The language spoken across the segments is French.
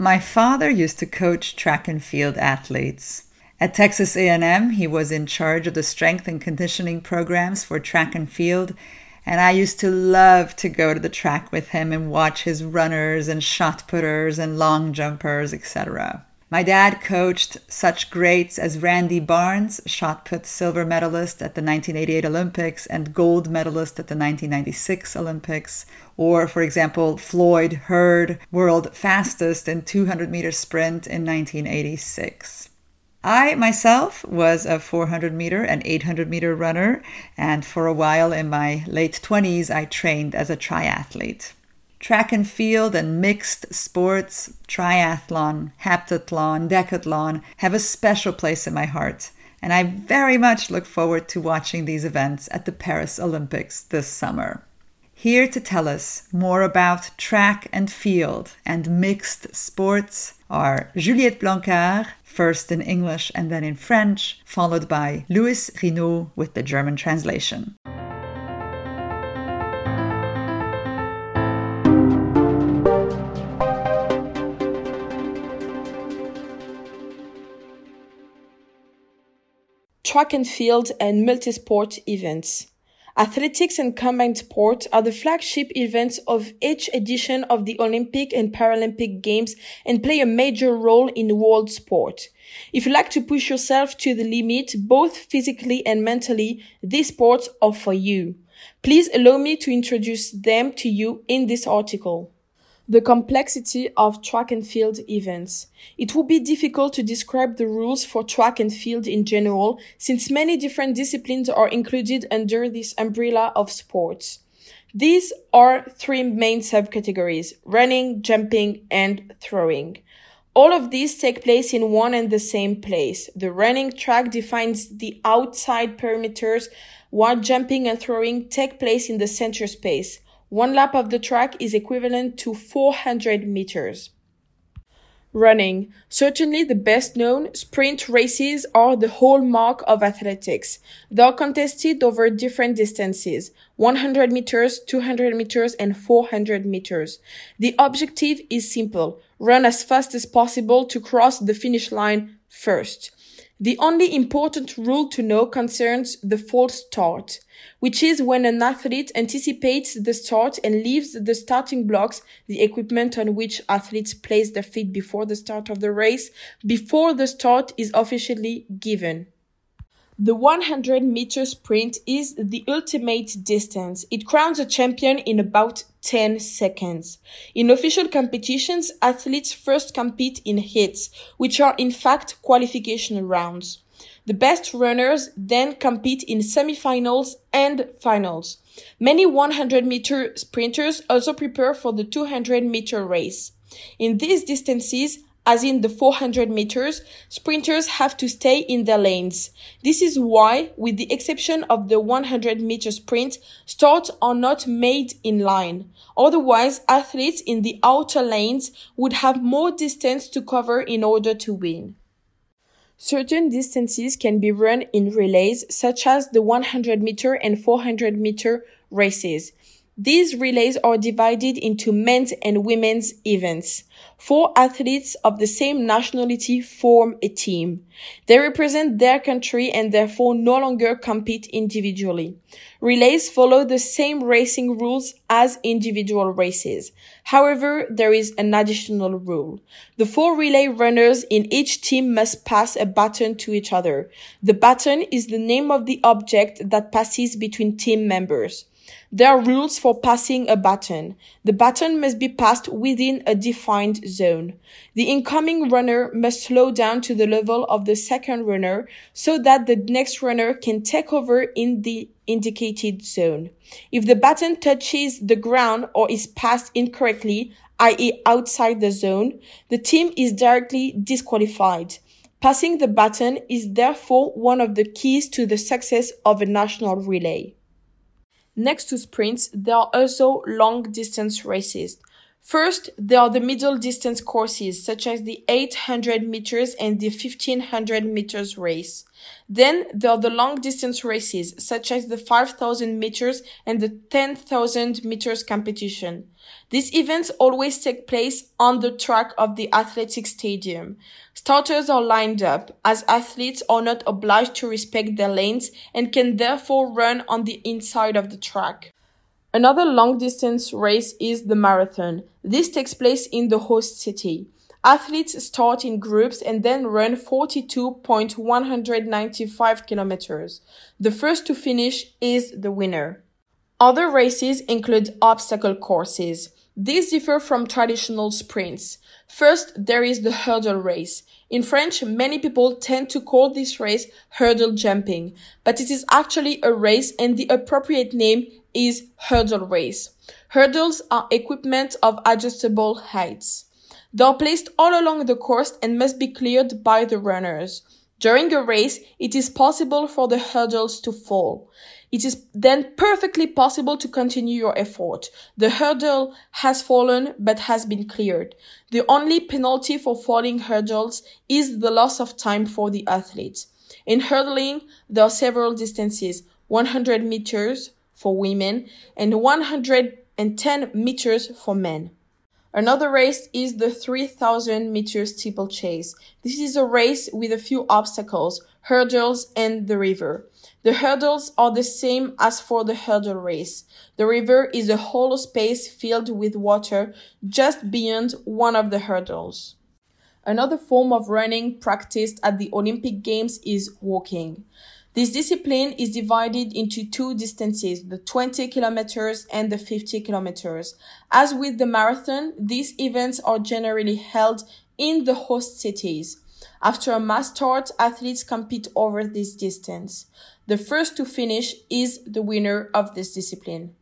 My father used to coach track and field athletes. At Texas A&M, he was in charge of the strength and conditioning programs for track and field, and I used to love to go to the track with him and watch his runners and shot putters and long jumpers, etc. My dad coached such greats as Randy Barnes, shot put silver medalist at the 1988 Olympics and gold medalist at the 1996 Olympics, or, for example, Floyd Hurd, world fastest in 200-meter sprint in 1986. I, myself, was a 400-meter and 800-meter runner, and for a while in my late 20s, I trained as a triathlete. Track and field and mixed sports, triathlon, heptathlon, decathlon have a special place in my heart, and I very much look forward to watching these events at the Paris Olympics this summer. Here to tell us more about track and field and mixed sports are Juliette Blancard, first in English and then in French, followed by Louis Rinaud with the German translation. Track and field and multisport events. Athletics and combined sport are the flagship events of each edition of the Olympic and Paralympic Games and play a major role in world sport. If you like to push yourself to the limit, both physically and mentally, these sports are for you. Please allow me to introduce them to you in this article. The complexity of track and field events. It would be difficult to describe the rules for track and field in general, since many different disciplines are included under this umbrella of sports. These are three main subcategories: running, jumping, and throwing. All of these take place in one and the same place. The running track defines the outside perimeters, while jumping and throwing take place in the center space. One lap of the track is equivalent to 400 meters. Running. Certainly the best known, sprint races are the hallmark of athletics. They are contested over different distances: 100 meters, 200 meters, and 400 meters. The objective is simple: run as fast as possible to cross the finish line first. The only important rule to know concerns the false start, which is when an athlete anticipates the start and leaves the starting blocks, the equipment on which athletes place their feet before the start of the race, before the start is officially given. The 100-meter sprint is the ultimate distance. It crowns a champion in about 10 seconds. In official competitions, athletes first compete in heats, which are in fact qualification rounds. The best runners then compete in semifinals and finals. Many 100-meter sprinters also prepare for the 200-meter race. In these distances, as in the 400 meters, sprinters have to stay in their lanes. This is why, with the exception of the 100-meter sprint, starts are not made in line. Otherwise, athletes in the outer lanes would have more distance to cover in order to win. Certain distances can be run in relays, such as the 100-meter and 400-meter races. These relays are divided into men's and women's events. 4 athletes of the same nationality form a team. They represent their country and therefore no longer compete individually. Relays follow the same racing rules as individual races. However, there is an additional rule. The 4 relay runners in each team must pass a baton to each other. The baton is the name of the object that passes between team members. There are rules for passing a baton. The baton must be passed within a defined zone. The incoming runner must slow down to the level of the second runner so that the next runner can take over in the indicated zone. If the baton touches the ground or is passed incorrectly, i.e. outside the zone, the team is directly disqualified. Passing the baton is therefore one of the keys to the success of a national relay. Next to sprints, there are also long-distance races. First, there are the middle distance courses, such as the 800 meters and the 1500 meters race. Then there are the long distance races, such as the 5000 meters and the 10,000 meters competition. These events always take place on the track of the athletic stadium. Starters are lined up, as athletes are not obliged to respect their lanes and can therefore run on the inside of the track. Another long-distance race is the marathon. This takes place in the host city. Athletes start in groups and then run 42.195 kilometers. The first to finish is the winner. Other races include obstacle courses. These differ from traditional sprints. First, there is the hurdle race. In French, many people tend to call this race hurdle jumping, but it is actually a race and the appropriate name is hurdle race. Hurdles are equipment of adjustable heights. They are placed all along the course and must be cleared by the runners. During a race, it is possible for the hurdles to fall. It is then perfectly possible to continue your effort. The hurdle has fallen but has been cleared. The only penalty for falling hurdles is the loss of time for the athlete. In hurdling, there are several distances: 100 meters for women and 110 meters for men. Another race is the 3,000 meters steeplechase. This is a race with a few obstacles, hurdles, and the river. The hurdles are the same as for the hurdle race. The river is a hollow space filled with water just beyond one of the hurdles. Another form of running practiced at the Olympic Games is walking. This discipline is divided into two distances, the 20 kilometers and the 50 kilometers. As with the marathon, these events are generally held in the host cities. After a mass start, athletes compete over this distance. The first to finish is the winner of this discipline.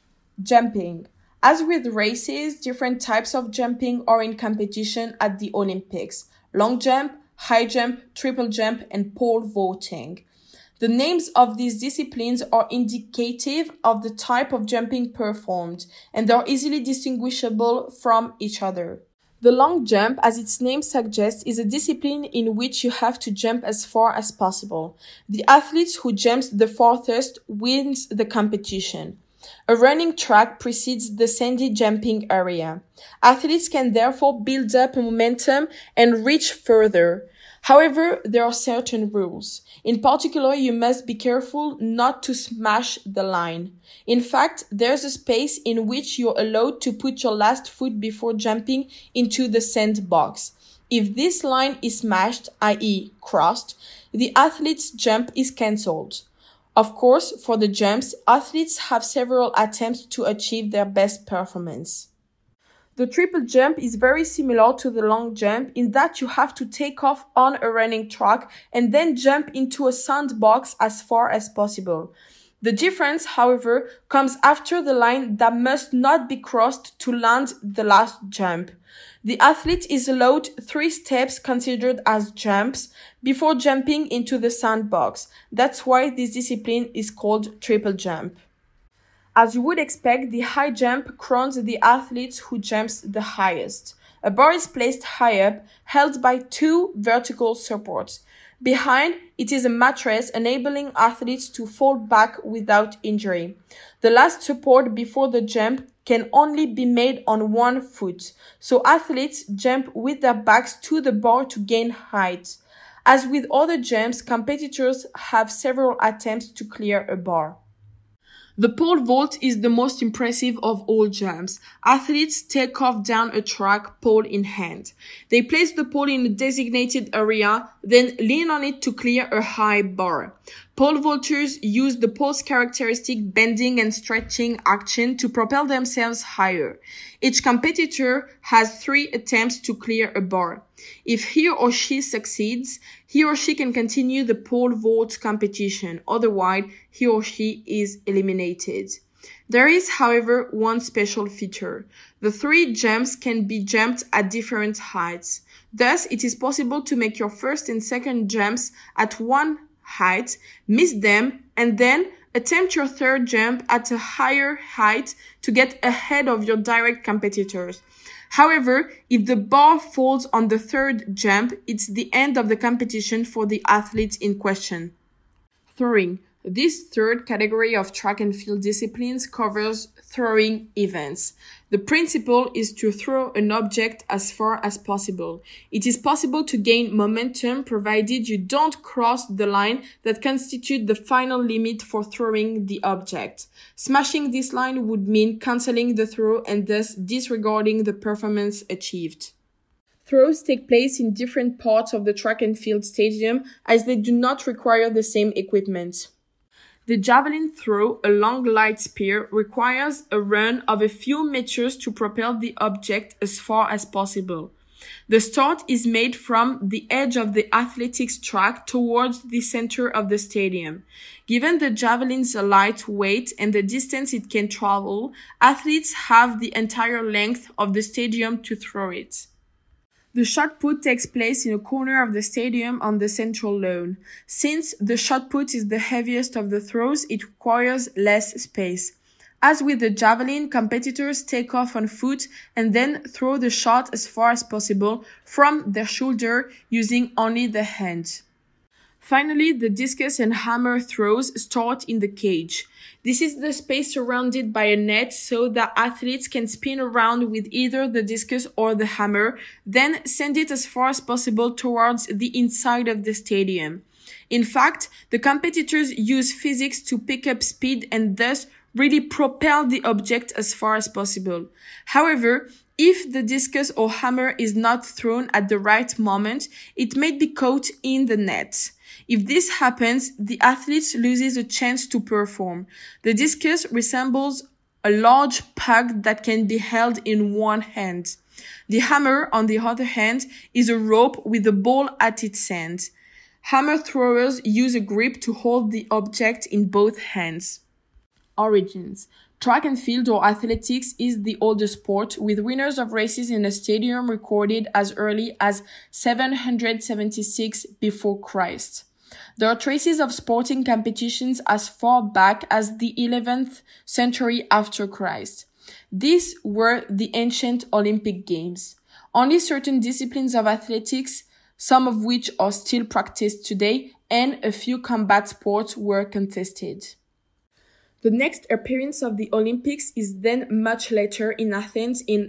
Jumping. As with races, different types of jumping are in competition at the Olympics: long jump, high jump, triple jump, and pole vaulting. The names of these disciplines are indicative of the type of jumping performed, and are easily distinguishable from each other. The long jump, as its name suggests, is a discipline in which you have to jump as far as possible. The athlete who jumps the farthest wins the competition. A running track precedes the sandy jumping area. Athletes can therefore build up momentum and reach further. However, there are certain rules. In particular, you must be careful not to smash the line. In fact, there's a space in which you're allowed to put your last foot before jumping into the sandbox. If this line is smashed, i.e. crossed, the athlete's jump is cancelled. Of course, for the jumps, athletes have several attempts to achieve their best performance. The triple jump is very similar to the long jump in that you have to take off on a running track and then jump into a sandbox as far as possible. The difference, however, comes after the line that must not be crossed to land the last jump. The athlete is allowed 3 steps considered as jumps before jumping into the sandbox. That's why this discipline is called triple jump. As you would expect, the high jump crowns the athlete who jumps the highest. A bar is placed high up, held by 2 vertical supports. Behind, it is a mattress enabling athletes to fall back without injury. The last support before the jump can only be made on one foot, so athletes jump with their backs to the bar to gain height. As with other jumps, competitors have several attempts to clear a bar. The pole vault is the most impressive of all jumps. Athletes take off down a track, pole in hand. They place the pole in a designated area, then lean on it to clear a high bar. Pole vaulters use the pole's characteristic bending and stretching action to propel themselves higher. Each competitor has 3 attempts to clear a bar. If he or she succeeds, he or she can continue the pole vault competition. Otherwise, he or she is eliminated. There is, however, one special feature. The 3 jumps can be jumped at different heights. Thus, it is possible to make your first and second jumps at one height, miss them, and then attempt your third jump at a higher height to get ahead of your direct competitors. However, if the bar falls on the third jump, it's the end of the competition for the athletes in question. Throwing. This third category of track and field disciplines covers throwing events. The principle is to throw an object as far as possible. It is possible to gain momentum provided you don't cross the line that constitutes the final limit for throwing the object. Smashing this line would mean cancelling the throw and thus disregarding the performance achieved. Throws take place in different parts of the track and field stadium as they do not require the same equipment. The javelin throw, a long light spear, requires a run of a few meters to propel the object as far as possible. The start is made from the edge of the athletics track towards the center of the stadium. Given the javelin's light weight and the distance it can travel, athletes have the entire length of the stadium to throw it. The shot put takes place in a corner of the stadium on the central lawn. Since the shot put is the heaviest of the throws, it requires less space. As with the javelin, competitors take off on foot and then throw the shot as far as possible from their shoulder using only the hand. Finally, the discus and hammer throws start in the cage. This is the space surrounded by a net so that athletes can spin around with either the discus or the hammer, then send it as far as possible towards the inside of the stadium. In fact, the competitors use physics to pick up speed and thus really propel the object as far as possible. However, if the discus or hammer is not thrown at the right moment, it may be caught in the net. If this happens, the athlete loses a chance to perform. The discus resembles a large pug that can be held in one hand. The hammer, on the other hand, is a rope with a ball at its end. Hammer throwers use a grip to hold the object in both hands. Origins. Track and field or athletics is the oldest sport, with winners of races in a stadium recorded as early as 776 before Christ. There are traces of sporting competitions as far back as the 11th century after Christ. These were the ancient Olympic Games. Only certain disciplines of athletics, some of which are still practiced today, and a few combat sports were contested. The next appearance of the Olympics is then much later in Athens in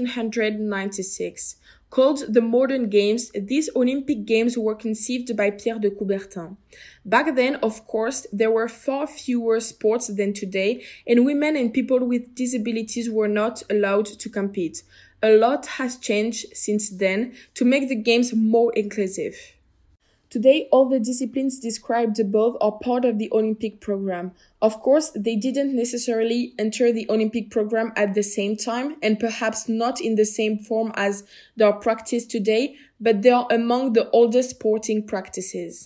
1896. Called the Modern Games, these Olympic Games were conceived by Pierre de Coubertin. Back then, of course, there were far fewer sports than today, and women and people with disabilities were not allowed to compete. A lot has changed since then to make the Games more inclusive. Today, all the disciplines described above are part of the Olympic program. Of course, they didn't necessarily enter the Olympic program at the same time, and perhaps not in the same form as they are practiced today, but they are among the oldest sporting practices.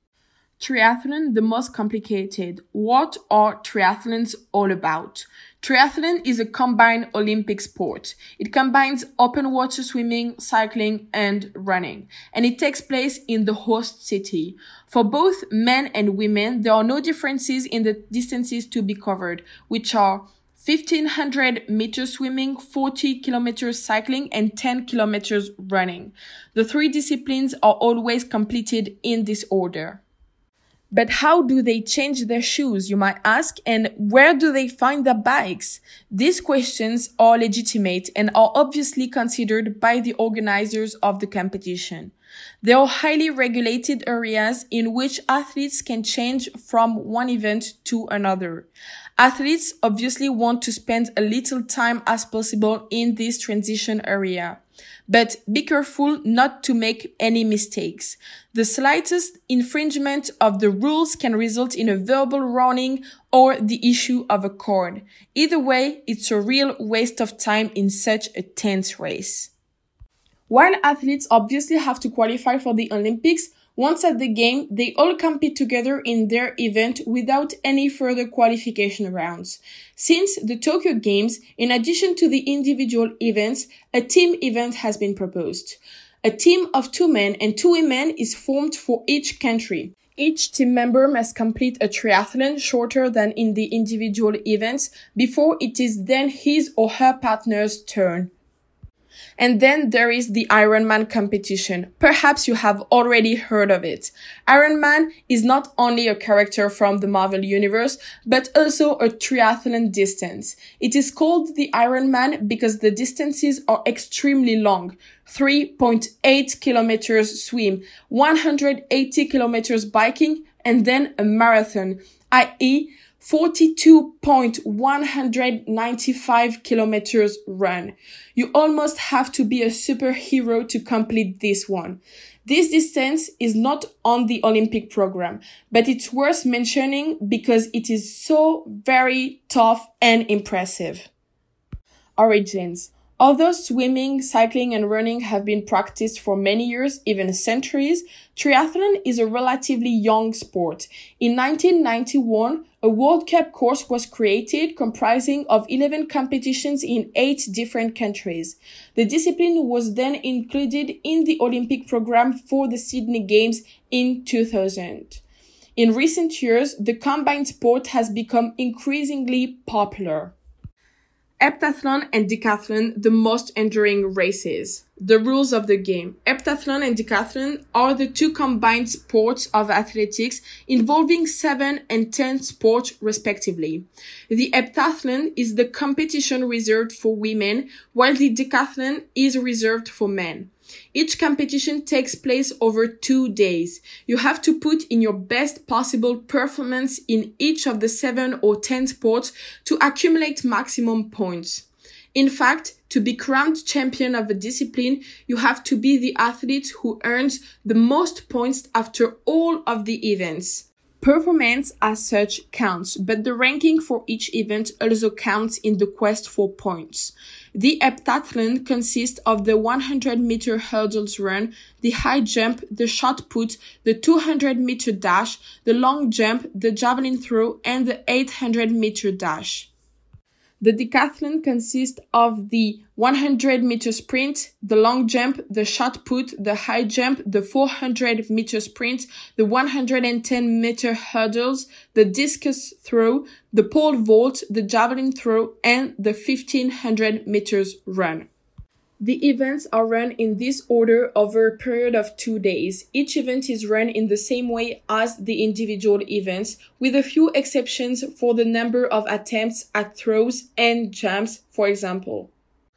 Triathlon, the most complicated. What are triathlons all about? Triathlon is a combined Olympic sport. It combines open water swimming, cycling, and running, and it takes place in the host city. For both men and women, there are no differences in the distances to be covered, which are 1,500 meters swimming, 40 kilometers cycling, and 10 kilometers running. The three disciplines are always completed in this order. But how do they change their shoes, you might ask, and where do they find their bikes? These questions are legitimate and are obviously considered by the organizers of the competition. There are highly regulated areas in which athletes can change from one event to another. Athletes obviously want to spend a little time as possible in this transition area. But be careful not to make any mistakes. The slightest infringement of the rules can result in a verbal warning or the issue of a card. Either way, it's a real waste of time in such a tense race. While athletes obviously have to qualify for the Olympics, once at the game, they all compete together in their event without any further qualification rounds. Since the Tokyo Games, in addition to the individual events, a team event has been proposed. A team of 2 men and 2 women is formed for each country. Each team member must complete a triathlon shorter than in the individual events before it is then his or her partner's turn. And then there is the Ironman competition. Perhaps you have already heard of it. Ironman is not only a character from the Marvel Universe, but also a triathlon distance. It is called the Ironman because the distances are extremely long. 3.8 kilometers swim, 180 kilometers biking, and then a marathon, i.e. 42.195 kilometers run. You almost have to be a superhero to complete this one. This distance is not on the Olympic program, but it's worth mentioning because it is so very tough and impressive. Origins. Although swimming, cycling, and running have been practiced for many years, even centuries, triathlon is a relatively young sport. In 1991, a World Cup course was created comprising of 11 competitions in 8 different countries. The discipline was then included in the Olympic program for the Sydney Games in 2000. In recent years, the combined sport has become increasingly popular. Heptathlon and decathlon, the most enduring races. The rules of the game. Heptathlon and decathlon are the two combined sports of athletics involving 7 and 10 sports respectively. The heptathlon is the competition reserved for women, while the decathlon is reserved for men. Each competition takes place over 2 days. You have to put in your best possible performance in each of the 7 or 10 sports to accumulate maximum points. In fact, to be crowned champion of a discipline, you have to be the athlete who earns the most points after all of the events. Performance as such counts, but the ranking for each event also counts in the quest for points. The heptathlon consists of the 100-meter hurdles run, the high jump, the shot put, the 200-meter dash, the long jump, the javelin throw, and the 800-meter dash. The decathlon consists of the 100-meter sprint, the long jump, the shot put, the high jump, the 400-meter sprint, the 110-meter hurdles, the discus throw, the pole vault, the javelin throw, and the 1500 meters run. The events are run in this order over a period of 2 days. Each event is run in the same way as the individual events, with a few exceptions for the number of attempts at throws and jumps, for example.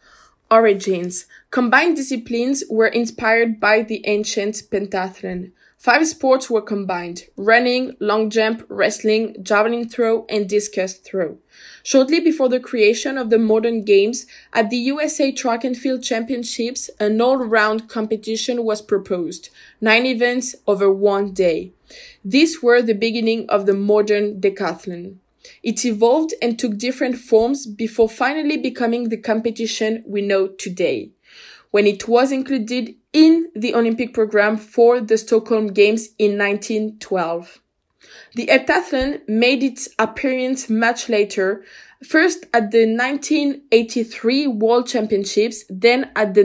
Origins. Combined disciplines were inspired by the ancient pentathlon. 5 sports were combined: running, long jump, wrestling, javelin throw, and discus throw. Shortly before the creation of the modern games, at the USA Track and Field Championships, an all-round competition was proposed, 9 events over 1 day. These were the beginning of the modern decathlon. It evolved and took different forms before finally becoming the competition we know today, when it was included in the Olympic program for the Stockholm Games in 1912. The heptathlon made its appearance much later, first at the 1983 World Championships, then at the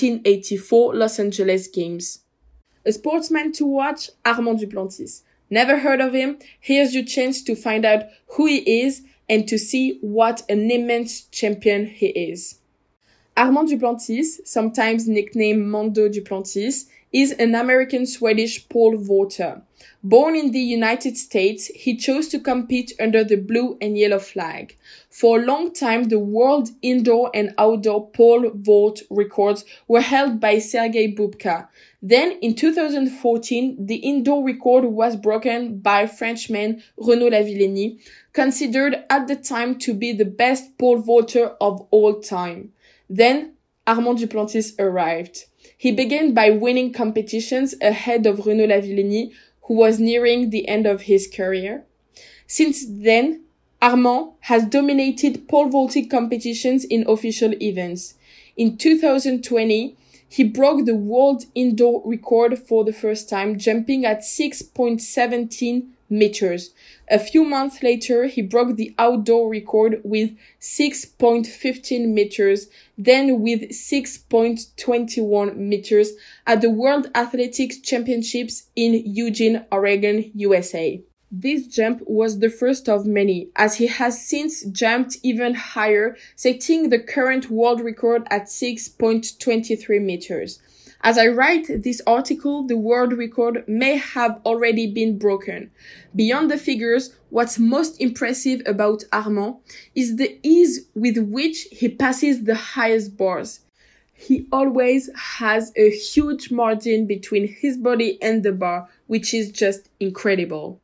1984 Los Angeles Games. A sportsman to watch, Armand Duplantis. Never heard of him? Here's your chance to find out who he is and to see what an immense champion he is. Armand Duplantis, sometimes nicknamed Mando Duplantis, is an American-Swedish pole vaulter. Born in the United States, he chose to compete under the blue and yellow flag. For a long time, the world indoor and outdoor pole vault records were held by Sergei Bubka. Then, in 2014, the indoor record was broken by Frenchman Renaud Lavillenie, considered at the time to be the best pole vaulter of all time. Then, Armand Duplantis arrived. He began by winning competitions ahead of Renaud Lavillenie, who was nearing the end of his career. Since then, Armand has dominated pole vaulting competitions in official events. In 2020, he broke the world indoor record for the first time, jumping at 6.17 meters. A few months later, he broke the outdoor record with 6.15 meters, then with 6.21 meters at the World Athletics Championships in Eugene, Oregon, USA. This jump was the first of many, as he has since jumped even higher, setting the current world record at 6.23 meters. As I write this article, the world record may have already been broken. Beyond the figures, what's most impressive about Armand is the ease with which he passes the highest bars. He always has a huge margin between his body and the bar, which is just incredible.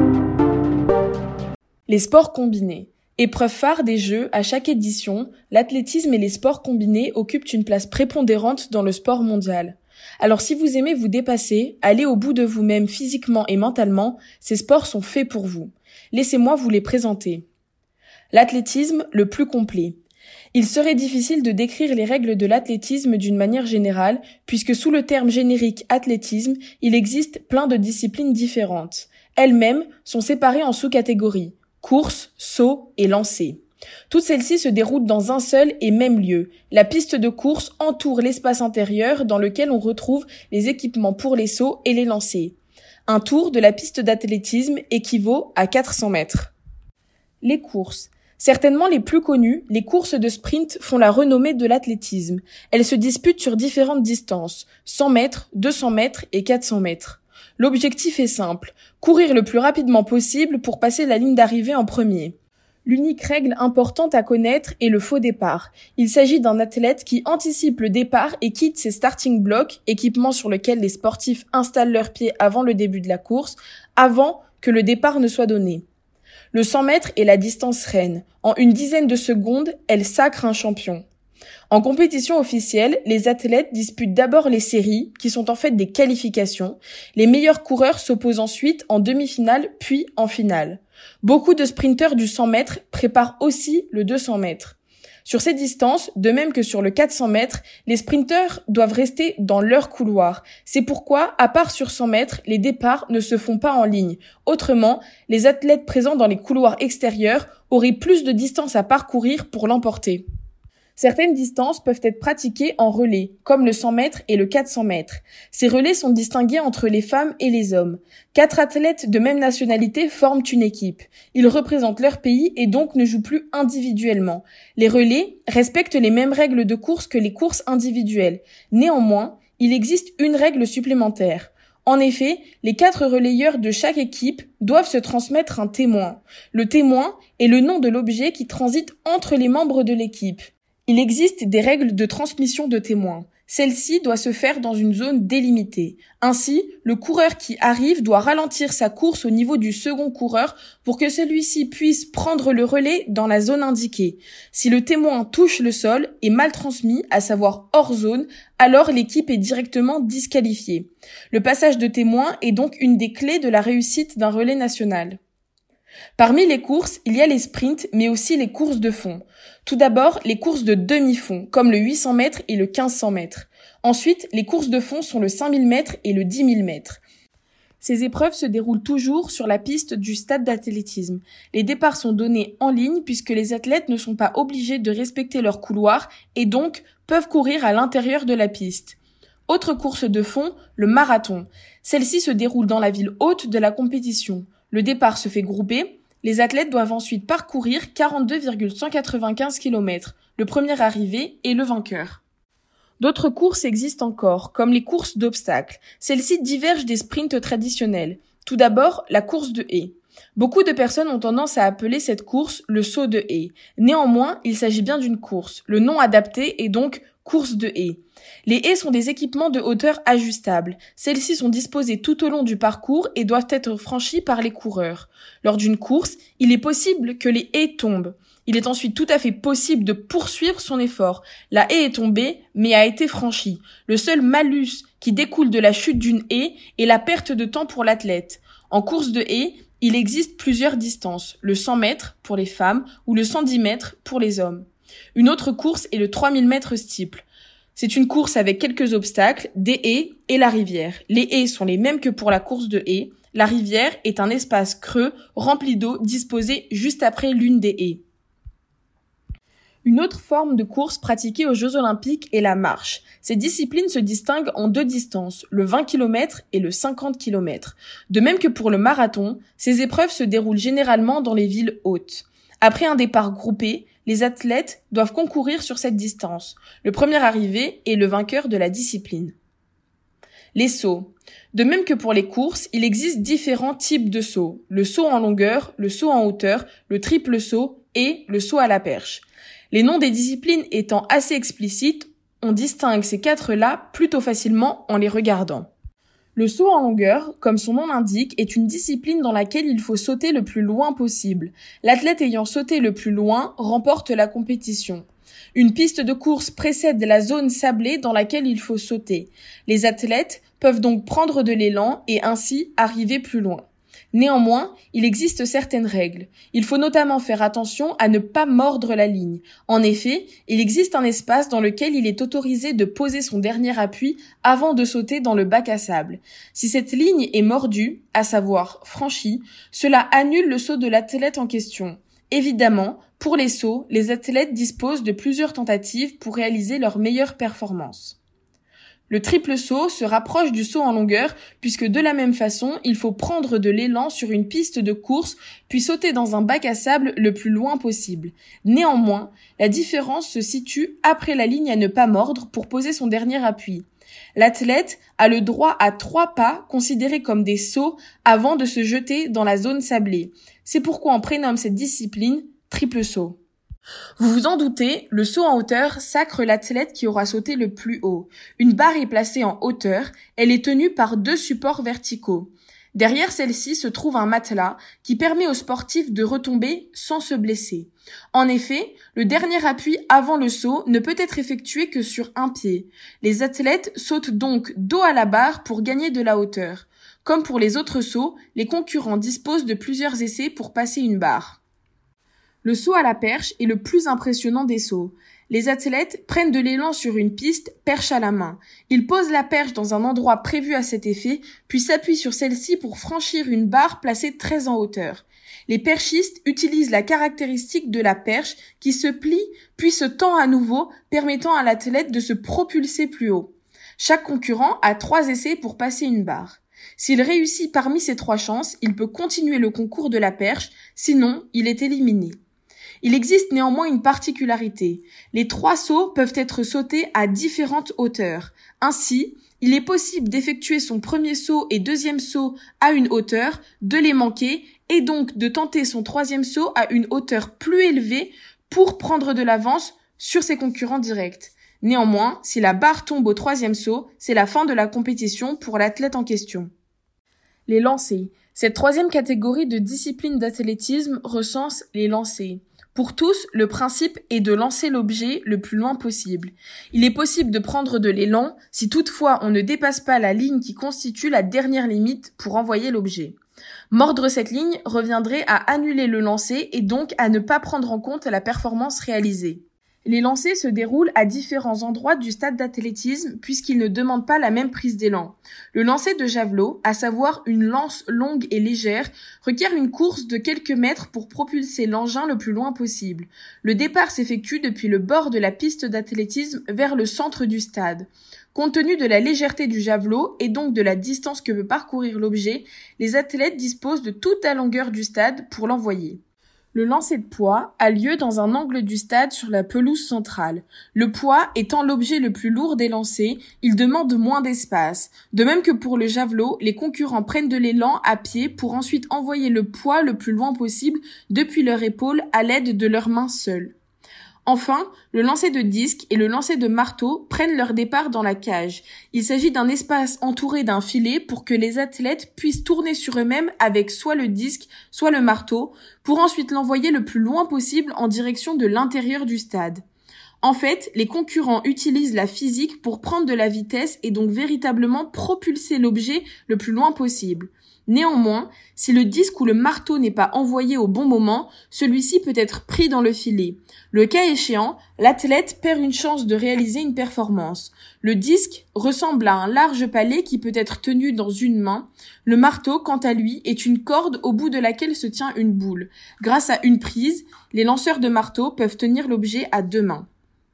Les sports combinés. Épreuve phare des Jeux, à chaque édition, l'athlétisme et les sports combinés occupent une place prépondérante dans le sport mondial. Alors si vous aimez vous dépasser, aller au bout de vous-même physiquement et mentalement, ces sports sont faits pour vous. Laissez-moi vous les présenter. L'athlétisme, le plus complet. Il serait difficile de décrire les règles de l'athlétisme d'une manière générale, puisque sous le terme générique athlétisme, il existe plein de disciplines différentes. Elles-mêmes sont séparées en sous-catégories. Course, saut et lancer. Toutes celles-ci se déroulent dans un seul et même lieu. La piste de course entoure l'espace intérieur dans lequel on retrouve les équipements pour les sauts et les lancers. Un tour de la piste d'athlétisme équivaut à 400 mètres. Les courses. Certainement les plus connues, les courses de sprint font la renommée de l'athlétisme. Elles se disputent sur différentes distances, 100 mètres, 200 mètres et 400 mètres. L'objectif est simple, courir le plus rapidement possible pour passer la ligne d'arrivée en premier. L'unique règle importante à connaître est le faux départ. Il s'agit d'un athlète qui anticipe le départ et quitte ses starting blocks, équipements sur lesquels les sportifs installent leurs pieds avant le début de la course, avant que le départ ne soit donné. Le 100 mètres est la distance reine. En une dizaine de secondes, elle sacre un champion. En compétition officielle, les athlètes disputent d'abord les séries, qui sont en fait des qualifications. Les meilleurs coureurs s'opposent ensuite en demi-finale, puis en finale. Beaucoup de sprinteurs du 100 mètres préparent aussi le 200 mètres. Sur ces distances, de même que sur le 400 mètres, les sprinteurs doivent rester dans leur couloir. C'est pourquoi, à part sur 100 mètres, les départs ne se font pas en ligne. Autrement, les athlètes présents dans les couloirs extérieurs auraient plus de distance à parcourir pour l'emporter. Certaines distances peuvent être pratiquées en relais, comme le 100 mètres et le 400 mètres. Ces relais sont distingués entre les femmes et les hommes. 4 athlètes de même nationalité forment une équipe. Ils représentent leur pays et donc ne jouent plus individuellement. Les relais respectent les mêmes règles de course que les courses individuelles. Néanmoins, il existe une règle supplémentaire. En effet, les 4 relayeurs de chaque équipe doivent se transmettre un témoin. Le témoin est le nom de l'objet qui transite entre les membres de l'équipe. Il existe des règles de transmission de témoins. Celle-ci doit se faire dans une zone délimitée. Ainsi, le coureur qui arrive doit ralentir sa course au niveau du second coureur pour que celui-ci puisse prendre le relais dans la zone indiquée. Si le témoin touche le sol et mal transmis, à savoir hors zone, alors l'équipe est directement disqualifiée. Le passage de témoin est donc une des clés de la réussite d'un relais national. Parmi les courses, il y a les sprints, mais aussi les courses de fond. Tout d'abord, les courses de demi-fond, comme le 800 mètres et le 1500 mètres. Ensuite, les courses de fond sont le 5000 mètres et le 10 000 mètres. Ces épreuves se déroulent toujours sur la piste du stade d'athlétisme. Les départs sont donnés en ligne puisque les athlètes ne sont pas obligés de respecter leur couloir et donc peuvent courir à l'intérieur de la piste. Autre course de fond, le marathon. Celle-ci se déroule dans la ville haute de la compétition. Le départ se fait grouper. Les athlètes doivent ensuite parcourir 42,195 km. Le premier arrivé est le vainqueur. D'autres courses existent encore, comme les courses d'obstacles. Celles-ci divergent des sprints traditionnels. Tout d'abord, la course de haies. Beaucoup de personnes ont tendance à appeler cette course le saut de haies. Néanmoins, il s'agit bien d'une course. Le nom adapté est donc course de haies. Les haies sont des équipements de hauteur ajustables. Celles-ci sont disposées tout au long du parcours et doivent être franchies par les coureurs. Lors d'une course, il est possible que les haies tombent. Il est ensuite tout à fait possible de poursuivre son effort. La haie est tombée, mais a été franchie. Le seul malus qui découle de la chute d'une haie est la perte de temps pour l'athlète. En course de haies, il existe plusieurs distances, le 100 mètres pour les femmes ou le 110 mètres pour les hommes. Une autre course est le 3000 mètres steeple. C'est une course avec quelques obstacles, des haies et la rivière. Les haies sont les mêmes que pour la course de haies. La rivière est un espace creux rempli d'eau disposé juste après l'une des haies. Une autre forme de course pratiquée aux Jeux Olympiques est la marche. Ces disciplines se distinguent en deux distances, le 20 km et le 50 km. De même que pour le marathon, ces épreuves se déroulent généralement dans les villes hautes. Après un départ groupé, les athlètes doivent concourir sur cette distance. Le premier arrivé est le vainqueur de la discipline. Les sauts. De même que pour les courses, il existe différents types de sauts. Le saut en longueur, le saut en hauteur, le triple saut et le saut à la perche. Les noms des disciplines étant assez explicites, on distingue ces quatre-là plutôt facilement en les regardant. Le saut en longueur, comme son nom l'indique, est une discipline dans laquelle il faut sauter le plus loin possible. L'athlète ayant sauté le plus loin remporte la compétition. Une piste de course précède la zone sablée dans laquelle il faut sauter. Les athlètes peuvent donc prendre de l'élan et ainsi arriver plus loin. Néanmoins, il existe certaines règles. Il faut notamment faire attention à ne pas mordre la ligne. En effet, il existe un espace dans lequel il est autorisé de poser son dernier appui avant de sauter dans le bac à sable. Si cette ligne est mordue, à savoir franchie, cela annule le saut de l'athlète en question. Évidemment, pour les sauts, les athlètes disposent de plusieurs tentatives pour réaliser leur meilleure performance. Le triple saut se rapproche du saut en longueur puisque de la même façon, il faut prendre de l'élan sur une piste de course puis sauter dans un bac à sable le plus loin possible. Néanmoins, la différence se situe après la ligne à ne pas mordre pour poser son dernier appui. L'athlète a le droit à 3 pas considérés comme des sauts avant de se jeter dans la zone sablée. C'est pourquoi on prénomme cette discipline triple saut. Vous vous en doutez, le saut en hauteur sacre l'athlète qui aura sauté le plus haut. Une barre est placée en hauteur, elle est tenue par 2 supports verticaux. Derrière celle-ci se trouve un matelas qui permet aux sportifs de retomber sans se blesser. En effet, le dernier appui avant le saut ne peut être effectué que sur un pied. Les athlètes sautent donc dos à la barre pour gagner de la hauteur. Comme pour les autres sauts, les concurrents disposent de plusieurs essais pour passer une barre. Le saut à la perche est le plus impressionnant des sauts. Les athlètes prennent de l'élan sur une piste, perche à la main. Ils posent la perche dans un endroit prévu à cet effet, puis s'appuient sur celle-ci pour franchir une barre placée très en hauteur. Les perchistes utilisent la caractéristique de la perche qui se plie puis se tend à nouveau, permettant à l'athlète de se propulser plus haut. Chaque concurrent a 3 essais pour passer une barre. S'il réussit parmi ces 3 chances, il peut continuer le concours de la perche, sinon il est éliminé. Il existe néanmoins une particularité. Les 3 sauts peuvent être sautés à différentes hauteurs. Ainsi, il est possible d'effectuer son premier saut et deuxième saut à une hauteur, de les manquer et donc de tenter son troisième saut à une hauteur plus élevée pour prendre de l'avance sur ses concurrents directs. Néanmoins, si la barre tombe au 3e saut, c'est la fin de la compétition pour l'athlète en question. Les lancers. Cette 3e catégorie de discipline d'athlétisme recense les lancers. Pour tous, le principe est de lancer l'objet le plus loin possible. Il est possible de prendre de l'élan si toutefois on ne dépasse pas la ligne qui constitue la dernière limite pour envoyer l'objet. Mordre cette ligne reviendrait à annuler le lancer et donc à ne pas prendre en compte la performance réalisée. Les lancers se déroulent à différents endroits du stade d'athlétisme puisqu'ils ne demandent pas la même prise d'élan. Le lancer de javelot, à savoir une lance longue et légère, requiert une course de quelques mètres pour propulser l'engin le plus loin possible. Le départ s'effectue depuis le bord de la piste d'athlétisme vers le centre du stade. Compte tenu de la légèreté du javelot et donc de la distance que peut parcourir l'objet, les athlètes disposent de toute la longueur du stade pour l'envoyer. Le lancer de poids a lieu dans un angle du stade sur la pelouse centrale. Le poids étant l'objet le plus lourd des lancers, il demande moins d'espace. De même que pour le javelot, les concurrents prennent de l'élan à pied pour ensuite envoyer le poids le plus loin possible depuis leur épaule à l'aide de leurs mains seules. Enfin, le lancer de disque et le lancer de marteau prennent leur départ dans la cage. Il s'agit d'un espace entouré d'un filet pour que les athlètes puissent tourner sur eux-mêmes avec soit le disque, soit le marteau, pour ensuite l'envoyer le plus loin possible en direction de l'intérieur du stade. En fait, les concurrents utilisent la physique pour prendre de la vitesse et donc véritablement propulser l'objet le plus loin possible. Néanmoins, si le disque ou le marteau n'est pas envoyé au bon moment, celui-ci peut être pris dans le filet. Le cas échéant, l'athlète perd une chance de réaliser une performance. Le disque ressemble à un large palais qui peut être tenu dans une main. Le marteau, quant à lui, est une corde au bout de laquelle se tient une boule. Grâce à une prise, les lanceurs de marteau peuvent tenir l'objet à 2 mains.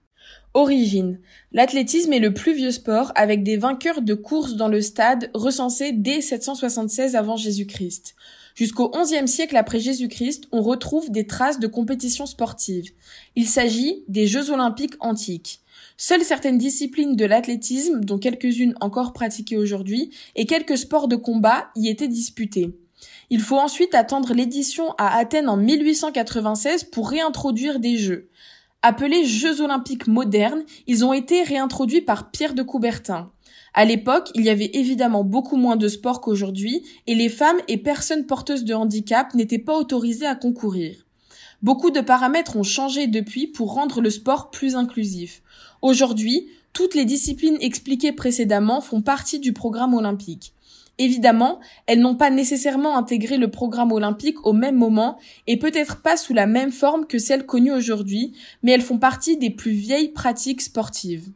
Origine. L'athlétisme est le plus vieux sport avec des vainqueurs de courses dans le stade recensés dès 776 avant Jésus-Christ. Jusqu'au XIe siècle après Jésus-Christ, on retrouve des traces de compétitions sportives. Il s'agit des Jeux olympiques antiques. Seules certaines disciplines de l'athlétisme, dont quelques-unes encore pratiquées aujourd'hui, et quelques sports de combat y étaient disputés. Il faut ensuite attendre l'édition à Athènes en 1896 pour réintroduire des Jeux. Appelés Jeux olympiques modernes, ils ont été réintroduits par Pierre de Coubertin. À l'époque, il y avait évidemment beaucoup moins de sport qu'aujourd'hui et les femmes et personnes porteuses de handicap n'étaient pas autorisées à concourir. Beaucoup de paramètres ont changé depuis pour rendre le sport plus inclusif. Aujourd'hui, toutes les disciplines expliquées précédemment font partie du programme olympique. Évidemment, elles n'ont pas nécessairement intégré le programme olympique au même moment et peut-être pas sous la même forme que celles connues aujourd'hui, mais elles font partie des plus vieilles pratiques sportives.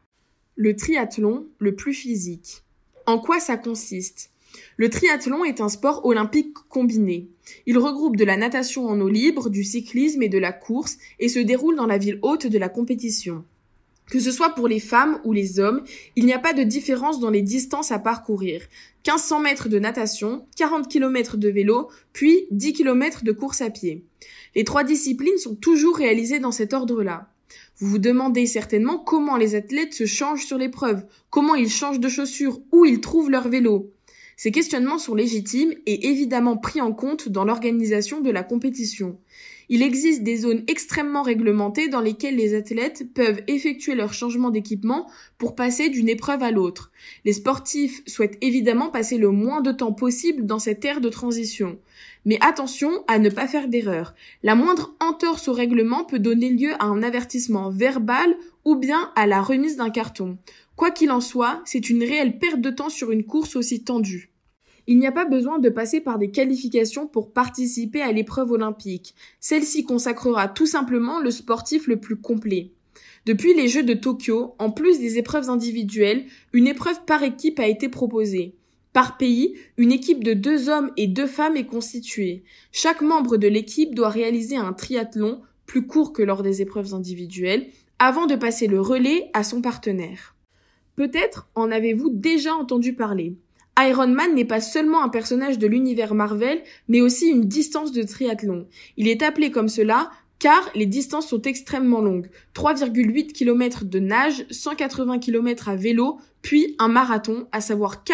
Le triathlon, le plus physique. En quoi ça consiste ? Le triathlon est un sport olympique combiné. Il regroupe de la natation en eau libre, du cyclisme et de la course et se déroule dans la ville hôte de la compétition. Que ce soit pour les femmes ou les hommes, il n'y a pas de différence dans les distances à parcourir. 1500 mètres de natation, 40 km de vélo, puis 10 km de course à pied. Les 3 disciplines sont toujours réalisées dans cet ordre-là. Vous vous demandez certainement comment les athlètes se changent sur l'épreuve, comment ils changent de chaussures, où ils trouvent leur vélo. Ces questionnements sont légitimes et évidemment pris en compte dans l'organisation de la compétition. Il existe des zones extrêmement réglementées dans lesquelles les athlètes peuvent effectuer leur changement d'équipement pour passer d'une épreuve à l'autre. Les sportifs souhaitent évidemment passer le moins de temps possible dans cette ère de transition. Mais attention à ne pas faire d'erreur. La moindre entorse au règlement peut donner lieu à un avertissement verbal ou bien à la remise d'un carton. Quoi qu'il en soit, c'est une réelle perte de temps sur une course aussi tendue. Il n'y a pas besoin de passer par des qualifications pour participer à l'épreuve olympique. Celle-ci consacrera tout simplement le sportif le plus complet. Depuis les Jeux de Tokyo, en plus des épreuves individuelles, une épreuve par équipe a été proposée. Par pays, une équipe de 2 hommes et 2 femmes est constituée. Chaque membre de l'équipe doit réaliser un triathlon, plus court que lors des épreuves individuelles, avant de passer le relais à son partenaire. Peut-être en avez-vous déjà entendu parler. Iron Man n'est pas seulement un personnage de l'univers Marvel, mais aussi une distance de triathlon. Il est appelé comme cela car les distances sont extrêmement longues. 3,8 km de nage, 180 km à vélo, puis un marathon, à savoir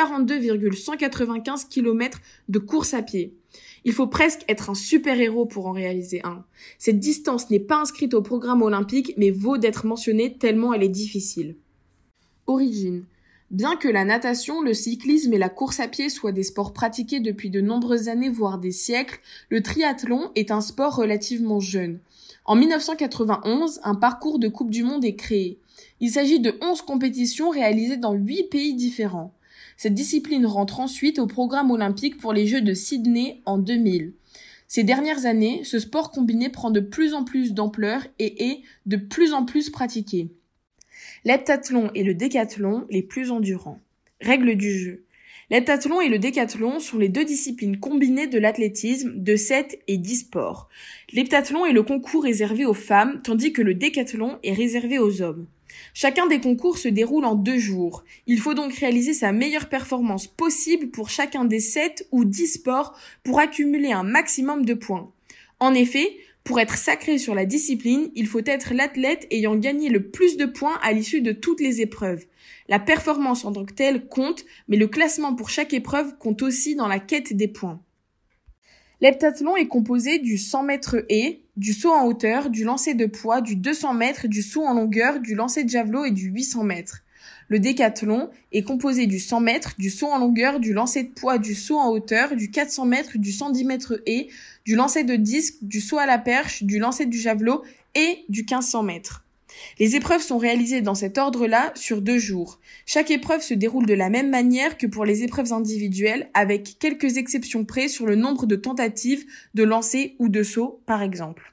42,195 km de course à pied. Il faut presque être un super-héros pour en réaliser un. Cette distance n'est pas inscrite au programme olympique, mais vaut d'être mentionnée tellement elle est difficile. Origine. Bien que la natation, le cyclisme et la course à pied soient des sports pratiqués depuis de nombreuses années, voire des siècles, le triathlon est un sport relativement jeune. En 1991, un parcours de Coupe du Monde est créé. Il s'agit de 11 compétitions réalisées dans 8 pays différents. Cette discipline rentre ensuite au programme olympique pour les Jeux de Sydney en 2000. Ces dernières années, ce sport combiné prend de plus en plus d'ampleur et est de plus en plus pratiqué. L'heptathlon et le décathlon les plus endurants. Règles du jeu. L'heptathlon et le décathlon sont les 2 disciplines combinées de l'athlétisme de 7 et 10 sports. L'heptathlon est le concours réservé aux femmes, tandis que le décathlon est réservé aux hommes. Chacun des concours se déroule en 2 jours. Il faut donc réaliser sa meilleure performance possible pour chacun des 7 ou 10 sports pour accumuler un maximum de points. En effet, pour être sacré sur la discipline, il faut être l'athlète ayant gagné le plus de points à l'issue de toutes les épreuves. La performance en tant que telle compte, mais le classement pour chaque épreuve compte aussi dans la quête des points. L'heptathlon est composé du 100 mètres haies, du saut en hauteur, du lancer de poids, du 200 mètres, du saut en longueur, du lancer de javelot et du 800 mètres. Le décathlon est composé du 100 mètres, du saut en longueur, du lancer de poids, du saut en hauteur, du 400 mètres, du 110 mètres du lancer de disque, du saut à la perche, du lancer du javelot et du 1500 mètres. Les épreuves sont réalisées dans cet ordre-là sur 2 jours. Chaque épreuve se déroule de la même manière que pour les épreuves individuelles, avec quelques exceptions près sur le nombre de tentatives de lancer ou de saut, par exemple.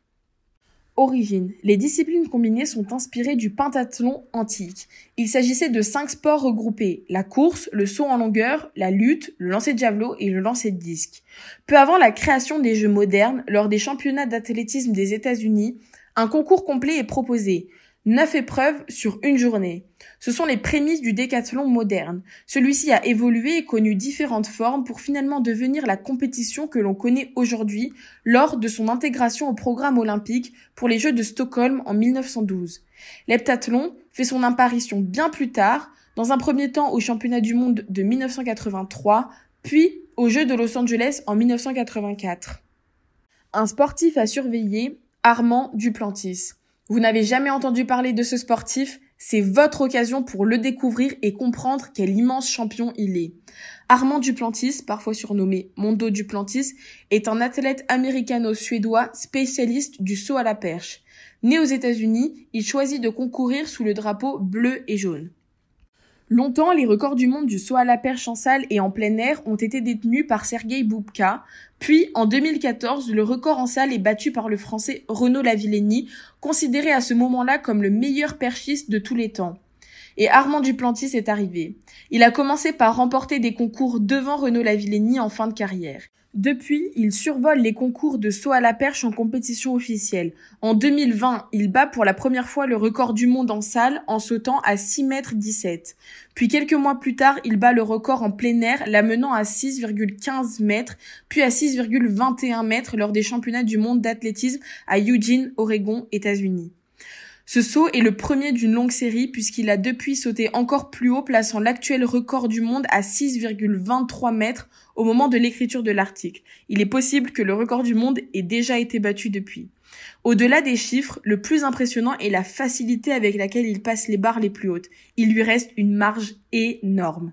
Origine. Les disciplines combinées sont inspirées du pentathlon antique. Il s'agissait de 5 sports regroupés: la course, le saut en longueur, la lutte, le lancer de javelot et le lancer de disque. Peu avant la création des Jeux modernes, lors des championnats d'athlétisme des États-Unis, un concours complet est proposé. 9 épreuves sur une journée. Ce sont les prémices du décathlon moderne. Celui-ci a évolué et connu différentes formes pour finalement devenir la compétition que l'on connaît aujourd'hui lors de son intégration au programme olympique pour les Jeux de Stockholm en 1912. L'heptathlon fait son apparition bien plus tard, dans un premier temps aux championnats du monde de 1983, puis aux Jeux de Los Angeles en 1984. Un sportif à surveiller, Armand Duplantis. Vous n'avez jamais entendu parler de ce sportif? C'est votre occasion pour le découvrir et comprendre quel immense champion il est. Armand Duplantis, parfois surnommé Mondo Duplantis, est un athlète américano-suédois spécialiste du saut à la perche. Né aux États-Unis, il choisit de concourir sous le drapeau bleu et jaune. Longtemps, les records du monde du saut à la perche en salle et en plein air ont été détenus par Sergueï Boubka. Puis, en 2014, le record en salle est battu par le Français Renaud Lavillenie, considéré à ce moment-là comme le meilleur perchiste de tous les temps. Et Armand Duplantis est arrivé. Il a commencé par remporter des concours devant Renaud Lavillenie en fin de carrière. Depuis, il survole les concours de saut à la perche en compétition officielle. En 2020, il bat pour la première fois le record du monde en salle en sautant à 6,17 m. Puis quelques mois plus tard, il bat le record en plein air, l'amenant à 6,15 m, puis à 6,21 m lors des championnats du monde d'athlétisme à Eugene, Oregon, États-Unis. Ce saut est le premier d'une longue série puisqu'il a depuis sauté encore plus haut, plaçant l'actuel record du monde à 6,23 m au moment de l'écriture de l'article. Il est possible que le record du monde ait déjà été battu depuis. Au-delà des chiffres, le plus impressionnant est la facilité avec laquelle il passe les barres les plus hautes. Il lui reste une marge énorme.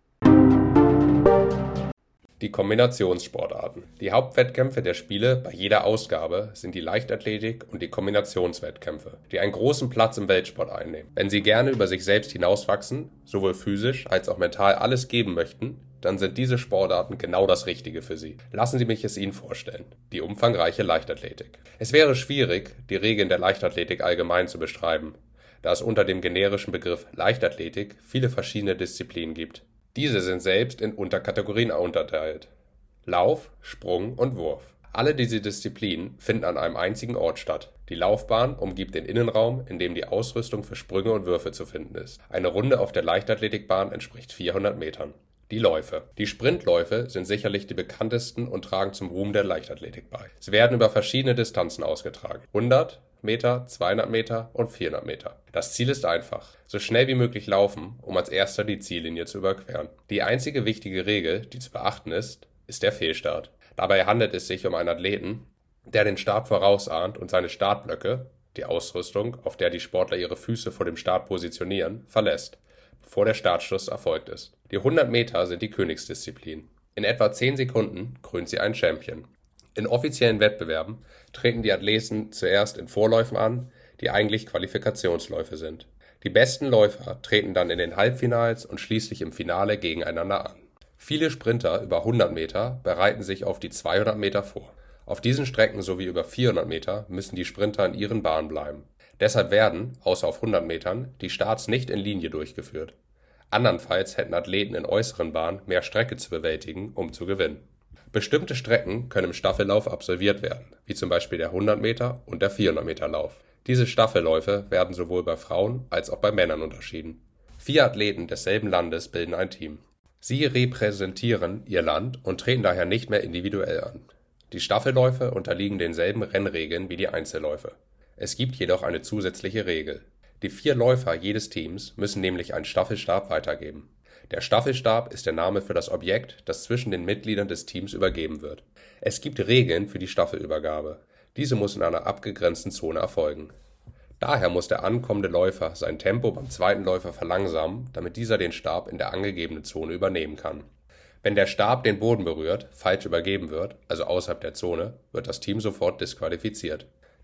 Die Kombinationssportarten. Die Hauptwettkämpfe der Spiele bei jeder Ausgabe sind die Leichtathletik und die Kombinationswettkämpfe, die einen großen Platz im Weltsport einnehmen. Wenn Sie gerne über sich selbst hinauswachsen, sowohl physisch als auch mental alles geben möchten, dann sind diese Sportarten genau das Richtige für Sie. Lassen Sie mich es Ihnen vorstellen. Die umfangreiche Leichtathletik. Es wäre schwierig, die Regeln der Leichtathletik allgemein zu beschreiben, da es unter dem generischen Begriff Leichtathletik viele verschiedene Disziplinen gibt. Diese sind selbst in Unterkategorien unterteilt: Lauf, Sprung und Wurf. Alle diese Disziplinen finden an einem einzigen Ort statt. Die Laufbahn umgibt den Innenraum, in dem die Ausrüstung für Sprünge und Würfe zu finden ist. Eine Runde auf der Leichtathletikbahn entspricht 400 Metern. Die Läufe. Die Sprintläufe sind sicherlich die bekanntesten und tragen zum Ruhm der Leichtathletik bei. Sie werden über verschiedene Distanzen ausgetragen: 100 Meter, 200 Meter und 400 Meter. Das Ziel ist einfach: so schnell wie möglich laufen, um als erster die Ziellinie zu überqueren. Die einzige wichtige Regel, die zu beachten ist der Fehlstart. Dabei handelt es sich um einen Athleten, der den Start vorausahnt und seine Startblöcke, die Ausrüstung, auf der die Sportler ihre Füße vor dem Start positionieren, verlässt, bevor der Startschuss erfolgt ist. Die 100 Meter sind die Königsdisziplin. In etwa 10 Sekunden krönt sie einen Champion. In offiziellen Wettbewerben treten die Athleten zuerst in Vorläufen an, die eigentlich Qualifikationsläufe sind. Die besten Läufer treten dann in den Halbfinals und schließlich im Finale gegeneinander an. Viele Sprinter über 100 Meter bereiten sich auf die 200 Meter vor. Auf diesen Strecken sowie über 400 Meter müssen die Sprinter in ihren Bahnen bleiben. Deshalb werden, außer auf 100 Metern, die Starts nicht in Linie durchgeführt. Andernfalls hätten Athleten in äußeren Bahnen mehr Strecke zu bewältigen, um zu gewinnen. Bestimmte Strecken können im Staffellauf absolviert werden, wie zum Beispiel der 100 Meter und der 400 Meter Lauf. Diese Staffelläufe werden sowohl bei Frauen als auch bei Männern unterschieden. 4 Athleten desselben Landes bilden ein Team. Sie repräsentieren ihr Land und treten daher nicht mehr individuell an. Die Staffelläufe unterliegen denselben Rennregeln wie die Einzelläufe. Es gibt jedoch eine zusätzliche Regel. Die 4 Läufer jedes Teams müssen nämlich einen Staffelstab weitergeben. Der Staffelstab ist der Name für das Objekt, das zwischen den Mitgliedern des Teams übergeben wird. Es gibt Regeln für die Staffelübergabe. Diese muss in einer abgegrenzten Zone erfolgen. Daher muss der ankommende Läufer sein Tempo beim zweiten Läufer verlangsamen, damit dieser den Stab in der angegebenen Zone übernehmen kann. Wenn der Stab den Boden berührt, falsch übergeben wird, also außerhalb der Zone, wird das Team sofort disqualifiziert.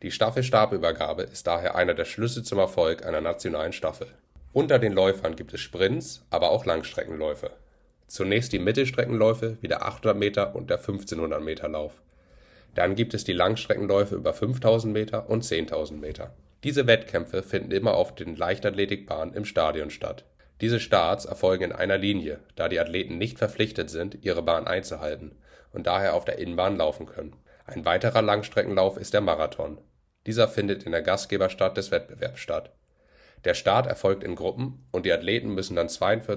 Die Staffelstabübergabe ist daher einer der Schlüssel zum Erfolg einer nationalen Staffel. Unter den Läufern gibt es Sprints, aber auch Langstreckenläufe. Zunächst die Mittelstreckenläufe wie der 800 Meter und der 1500 Meter Lauf. Dann gibt es die Langstreckenläufe über 5000 Meter und 10.000 Meter. Diese Wettkämpfe finden immer auf den Leichtathletikbahnen im Stadion statt. Diese Starts erfolgen in einer Linie, da die Athleten nicht verpflichtet sind, ihre Bahn einzuhalten und daher auf der Innenbahn laufen können. Ein weiterer Langstreckenlauf ist der Marathon. Dieser findet in der Gastgeberstadt des Wettbewerbs statt. Der Start erfolgt in Gruppen und die Athleten müssen dann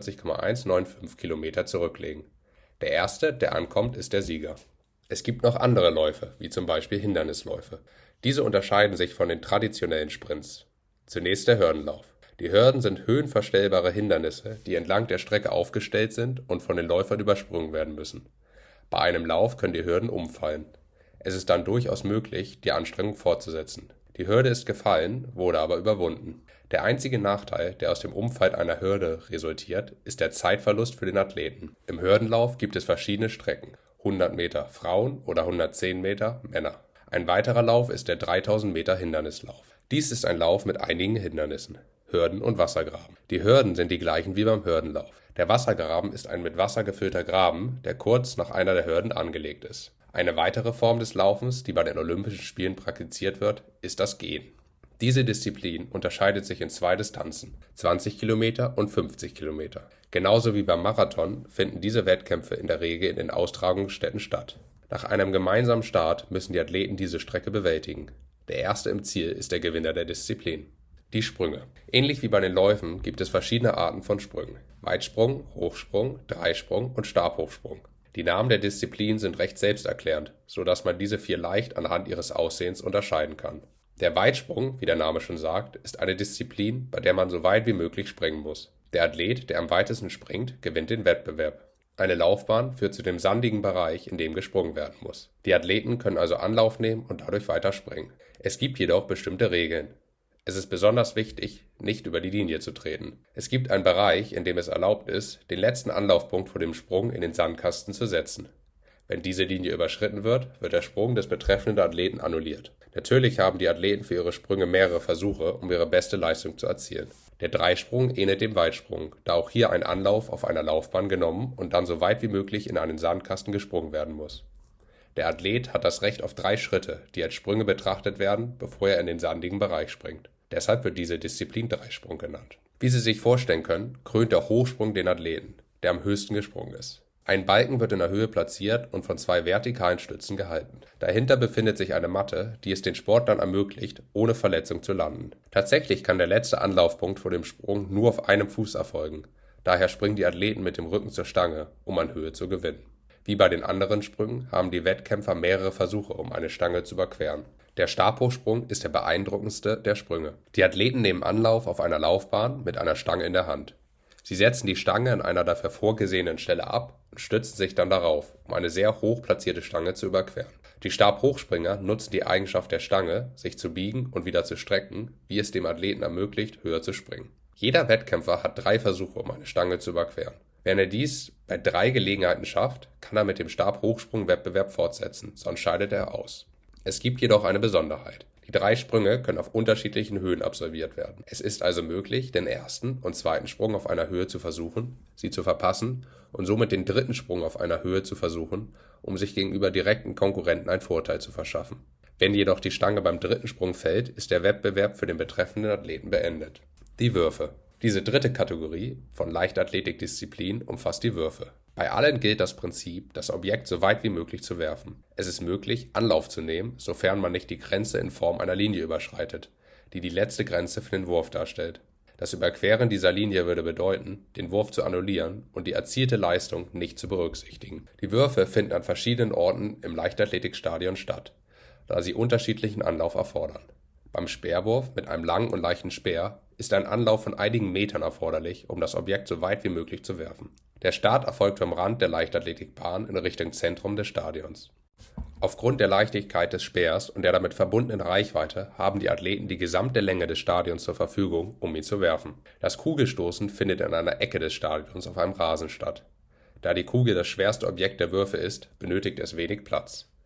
42,195 Kilometer zurücklegen. Der Erste, der ankommt, ist der Sieger. Es gibt noch andere Läufe, wie zum Beispiel Hindernisläufe. Diese unterscheiden sich von den traditionellen Sprints. Zunächst der Hürdenlauf. Die Hürden sind höhenverstellbare Hindernisse, die entlang der Strecke aufgestellt sind und von den Läufern übersprungen werden müssen. Bei einem Lauf können die Hürden umfallen. Es ist dann durchaus möglich, die Anstrengung fortzusetzen. Die Hürde ist gefallen, wurde aber überwunden. Der einzige Nachteil, der aus dem Umfall einer Hürde resultiert, ist der Zeitverlust für den Athleten. Im Hürdenlauf gibt es verschiedene Strecken. 100 Meter Frauen oder 110 Meter Männer. Ein weiterer Lauf ist der 3000 Meter Hindernislauf. Dies ist ein Lauf mit einigen Hindernissen, Hürden und Wassergraben. Die Hürden sind die gleichen wie beim Hürdenlauf. Der Wassergraben ist ein mit Wasser gefüllter Graben, der kurz nach einer der Hürden angelegt ist. Eine weitere Form des Laufens, die bei den Olympischen Spielen praktiziert wird, ist das Gehen. Diese Disziplin unterscheidet sich in 2 Distanzen, 20 Kilometer und 50 Kilometer. Genauso wie beim Marathon finden diese Wettkämpfe in der Regel in den Austragungsstätten statt. Nach einem gemeinsamen Start müssen die Athleten diese Strecke bewältigen. Der Erste im Ziel ist der Gewinner der Disziplin. Die Sprünge. Ähnlich wie bei den Läufen gibt es verschiedene Arten von Sprüngen. Weitsprung, Hochsprung, Dreisprung und Stabhochsprung. Die Namen der Disziplinen sind recht selbsterklärend, sodass man diese 4 leicht anhand ihres Aussehens unterscheiden kann. Der Weitsprung, wie der Name schon sagt, ist eine Disziplin, bei der man so weit wie möglich springen muss. Der Athlet, der am weitesten springt, gewinnt den Wettbewerb. Eine Laufbahn führt zu dem sandigen Bereich, in dem gesprungen werden muss. Die Athleten können also Anlauf nehmen und dadurch weiter springen. Es gibt jedoch bestimmte Regeln. Es ist besonders wichtig, nicht über die Linie zu treten. Es gibt einen Bereich, in dem es erlaubt ist, den letzten Anlaufpunkt vor dem Sprung in den Sandkasten zu setzen. Wenn diese Linie überschritten wird, wird der Sprung des betreffenden Athleten annulliert. Natürlich haben die Athleten für ihre Sprünge mehrere Versuche, um ihre beste Leistung zu erzielen. Der Dreisprung ähnelt dem Weitsprung, da auch hier ein Anlauf auf einer Laufbahn genommen und dann so weit wie möglich in einen Sandkasten gesprungen werden muss. Der Athlet hat das Recht auf 3 Schritte, die als Sprünge betrachtet werden, bevor er in den sandigen Bereich springt. Deshalb wird diese Disziplin Dreisprung genannt. Wie Sie sich vorstellen können, krönt der Hochsprung den Athleten, der am höchsten gesprungen ist. Ein Balken wird in der Höhe platziert und von 2 vertikalen Stützen gehalten. Dahinter befindet sich eine Matte, die es den Sportlern ermöglicht, ohne Verletzung zu landen. Tatsächlich kann der letzte Anlaufpunkt vor dem Sprung nur auf einem Fuß erfolgen. Daher springen die Athleten mit dem Rücken zur Stange, um an Höhe zu gewinnen. Wie bei den anderen Sprüngen haben die Wettkämpfer mehrere Versuche, um eine Stange zu überqueren. Der Stabhochsprung ist der beeindruckendste der Sprünge. Die Athleten nehmen Anlauf auf einer Laufbahn mit einer Stange in der Hand. Sie setzen die Stange an einer dafür vorgesehenen Stelle ab und stützen sich dann darauf, um eine sehr hoch platzierte Stange zu überqueren. Die Stabhochspringer nutzen die Eigenschaft der Stange, sich zu biegen und wieder zu strecken, wie es dem Athleten ermöglicht, höher zu springen. Jeder Wettkämpfer hat 3 Versuche, um eine Stange zu überqueren. Wenn er dies bei 3 Gelegenheiten schafft, kann er mit dem Stabhochsprung-Wettbewerb fortsetzen, sonst scheidet er aus. Es gibt jedoch eine Besonderheit. Die 3 Sprünge können auf unterschiedlichen Höhen absolviert werden. Es ist also möglich, den ersten und zweiten Sprung auf einer Höhe zu versuchen, sie zu verpassen und somit den dritten Sprung auf einer Höhe zu versuchen, um sich gegenüber direkten Konkurrenten einen Vorteil zu verschaffen. Wenn jedoch die Stange beim dritten Sprung fällt, ist der Wettbewerb für den betreffenden Athleten beendet. Die Würfe. Diese dritte Kategorie von Leichtathletikdisziplin umfasst die Würfe. Bei allen gilt das Prinzip, das Objekt so weit wie möglich zu werfen. Es ist möglich, Anlauf zu nehmen, sofern man nicht die Grenze in Form einer Linie überschreitet, die die letzte Grenze für den Wurf darstellt. Das Überqueren dieser Linie würde bedeuten, den Wurf zu annullieren und die erzielte Leistung nicht zu berücksichtigen. Die Würfe finden an verschiedenen Orten im Leichtathletikstadion statt, da sie unterschiedlichen Anlauf erfordern. Beim Speerwurf mit einem langen und leichten Speer ist ein Anlauf von einigen Metern erforderlich, um das Objekt so weit wie möglich zu werfen. Der Start erfolgt vom Rand der Leichtathletikbahn in Richtung Zentrum des Stadions. Aufgrund der Leichtigkeit des Speers und der damit verbundenen Reichweite haben die Athleten die gesamte Länge des Stadions zur Verfügung, um ihn zu werfen. Das Kugelstoßen findet in einer Ecke des Stadions auf einem Rasen statt. Da die Kugel das schwerste Objekt der Würfe ist, benötigt es wenig Platz.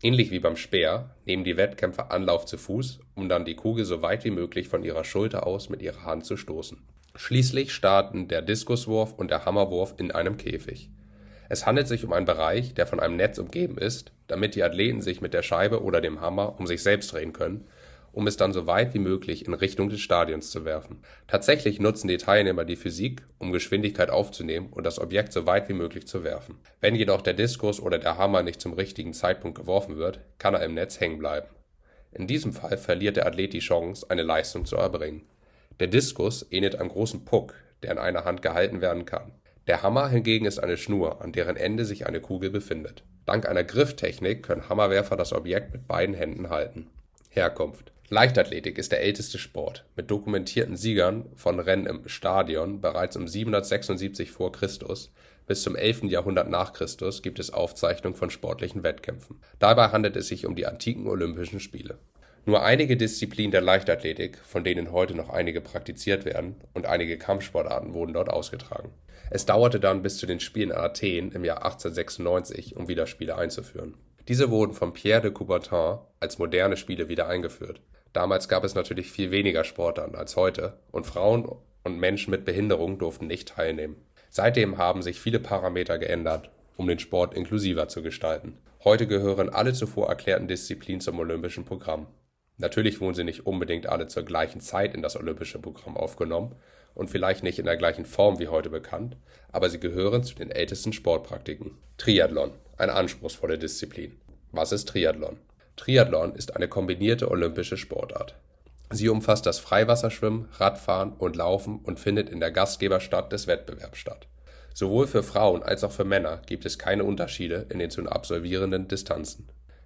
Ähnlich wie beim Speer nehmen die Wettkämpfer Anlauf zu Fuß, um dann die Kugel so weit wie möglich von ihrer Schulter aus mit ihrer Hand zu stoßen. Schließlich starten der Diskuswurf und der Hammerwurf in einem Käfig. Es handelt sich um einen Bereich, der von einem Netz umgeben ist, damit die Athleten sich mit der Scheibe oder dem Hammer um sich selbst drehen können, um es dann so weit wie möglich in Richtung des Stadions zu werfen. Tatsächlich nutzen die Teilnehmer die Physik, um Geschwindigkeit aufzunehmen und das Objekt so weit wie möglich zu werfen. Wenn jedoch der Diskus oder der Hammer nicht zum richtigen Zeitpunkt geworfen wird, kann er im Netz hängen bleiben. In diesem Fall verliert der Athlet die Chance, eine Leistung zu erbringen. Der Diskus ähnelt einem großen Puck, der in einer Hand gehalten werden kann. Der Hammer hingegen ist eine Schnur, an deren Ende sich eine Kugel befindet. Dank einer Grifftechnik können Hammerwerfer das Objekt mit beiden Händen halten. Herkunft: Leichtathletik ist der älteste Sport. Mit dokumentierten Siegern von Rennen im Stadion bereits um 776 v. Chr. bis zum 11. Jahrhundert nach Christus gibt es Aufzeichnungen von sportlichen Wettkämpfen. Dabei handelt es sich um die antiken Olympischen Spiele. Nur einige Disziplinen der Leichtathletik, von denen heute noch einige praktiziert werden, und einige Kampfsportarten wurden dort ausgetragen. Es dauerte dann bis zu den Spielen in Athen im Jahr 1896, um wieder Spiele einzuführen. Diese wurden von Pierre de Coubertin als moderne Spiele wieder eingeführt. Damals gab es natürlich viel weniger Sportarten als heute und Frauen und Menschen mit Behinderung durften nicht teilnehmen. Seitdem haben sich viele Parameter geändert, um den Sport inklusiver zu gestalten. Heute gehören alle zuvor erklärten Disziplinen zum olympischen Programm. Natürlich wurden sie nicht unbedingt alle zur gleichen Zeit in das olympische Programm aufgenommen und vielleicht nicht in der gleichen Form wie heute bekannt, aber sie gehören zu den ältesten Sportpraktiken. Triathlon, eine anspruchsvolle Disziplin. Was ist Triathlon? Triathlon ist eine kombinierte olympische Sportart. Sie umfasst das Freiwasserschwimmen, Radfahren und Laufen und findet in der Gastgeberstadt des Wettbewerbs statt. Sowohl für Frauen als auch für Männer gibt es keine Unterschiede in den zu absolvierenden Distanzen.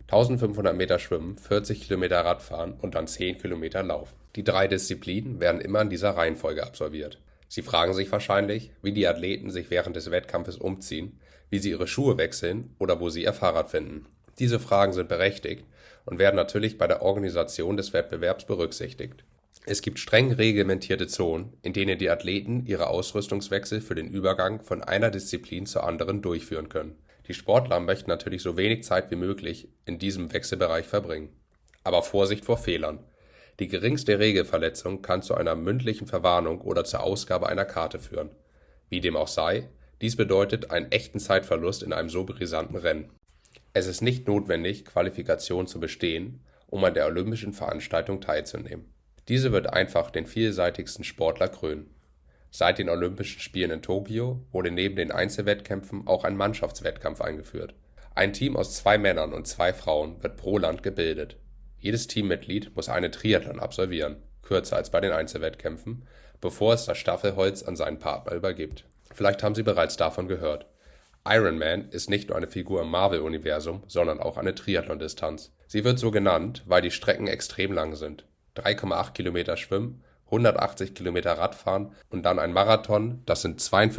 1500 Meter Schwimmen, 40 Kilometer Radfahren und dann 10 Kilometer Laufen. Die 3 Disziplinen werden immer in dieser Reihenfolge absolviert. Sie fragen sich wahrscheinlich, wie die Athleten sich während des Wettkampfes umziehen, wie sie ihre Schuhe wechseln oder wo sie ihr Fahrrad finden. Diese Fragen sind berechtigt und werden natürlich bei der Organisation des Wettbewerbs berücksichtigt. Es gibt streng reglementierte Zonen, in denen die Athleten ihre Ausrüstungswechsel für den Übergang von einer Disziplin zur anderen durchführen können. Die Sportler möchten natürlich so wenig Zeit wie möglich in diesem Wechselbereich verbringen. Aber Vorsicht vor Fehlern. Die geringste Regelverletzung kann zu einer mündlichen Verwarnung oder zur Ausgabe einer Karte führen. Wie dem auch sei, dies bedeutet einen echten Zeitverlust in einem so brisanten Rennen. Es ist nicht notwendig, Qualifikation zu bestehen, um an der olympischen Veranstaltung teilzunehmen. Diese wird einfach den vielseitigsten Sportler krönen. Seit den Olympischen Spielen in Tokio wurde neben den Einzelwettkämpfen auch ein Mannschaftswettkampf eingeführt. Ein Team aus 2 Männern und 2 Frauen wird pro Land gebildet. Jedes Teammitglied muss einen Triathlon absolvieren, kürzer als bei den Einzelwettkämpfen, bevor es das Staffelholz an seinen Partner übergibt. Vielleicht haben Sie bereits davon gehört. Iron Man ist nicht nur eine Figur im Marvel-Universum, sondern auch eine Triathlon-Distanz. Sie wird so genannt, weil die Strecken extrem lang sind. 3,8 Kilometer Schwimmen, 180 Kilometer Radfahren und dann ein Marathon, das sind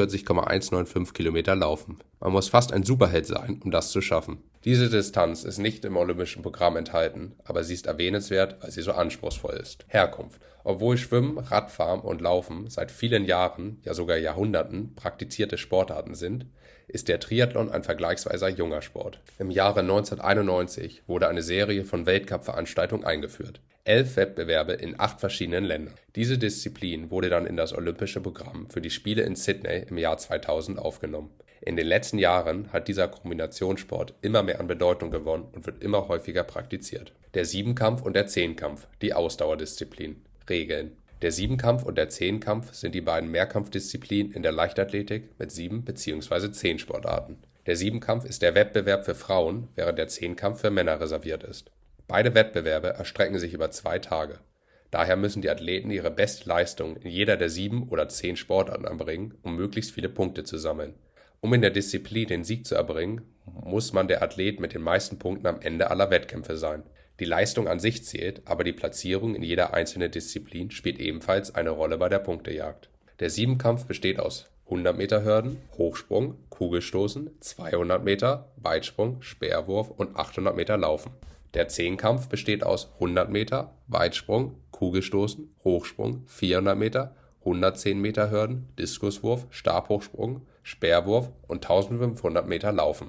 42,195 Kilometer Laufen. Man muss fast ein Superheld sein, um das zu schaffen. Diese Distanz ist nicht im olympischen Programm enthalten, aber sie ist erwähnenswert, weil sie so anspruchsvoll ist. Herkunft: Obwohl Schwimmen, Radfahren und Laufen seit vielen Jahren, ja sogar Jahrhunderten, praktizierte Sportarten sind, ist der Triathlon ein vergleichsweise junger Sport. Im Jahre 1991 wurde eine Serie von Weltcup-Veranstaltungen eingeführt. 11 Wettbewerbe in 8 verschiedenen Ländern. Diese Disziplin wurde dann in das olympische Programm für die Spiele in Sydney im Jahr 2000 aufgenommen. In den letzten Jahren hat dieser Kombinationssport immer mehr an Bedeutung gewonnen und wird immer häufiger praktiziert. Der Siebenkampf und der Zehnkampf, die Ausdauerdisziplin. Regeln: Der Siebenkampf und der Zehnkampf sind die beiden Mehrkampfdisziplinen in der Leichtathletik mit 7 bzw. 10 Sportarten. Der Siebenkampf ist der Wettbewerb für Frauen, während der Zehnkampf für Männer reserviert ist. Beide Wettbewerbe erstrecken sich über 2 Tage. Daher müssen die Athleten ihre beste Leistung in jeder der 7 oder 10 Sportarten erbringen, um möglichst viele Punkte zu sammeln. Um in der Disziplin den Sieg zu erbringen, muss man der Athlet mit den meisten Punkten am Ende aller Wettkämpfe sein. Die Leistung an sich zählt, aber die Platzierung in jeder einzelnen Disziplin spielt ebenfalls eine Rolle bei der Punktejagd. Der Siebenkampf besteht aus 100 Meter Hürden, Hochsprung, Kugelstoßen, 200 Meter, Weitsprung, Speerwurf und 800 Meter Laufen. Der Zehnkampf besteht aus 100 Meter, Weitsprung, Kugelstoßen, Hochsprung, 400 Meter, 110 Meter Hürden, Diskuswurf, Stabhochsprung, Speerwurf und 1500 Meter Laufen.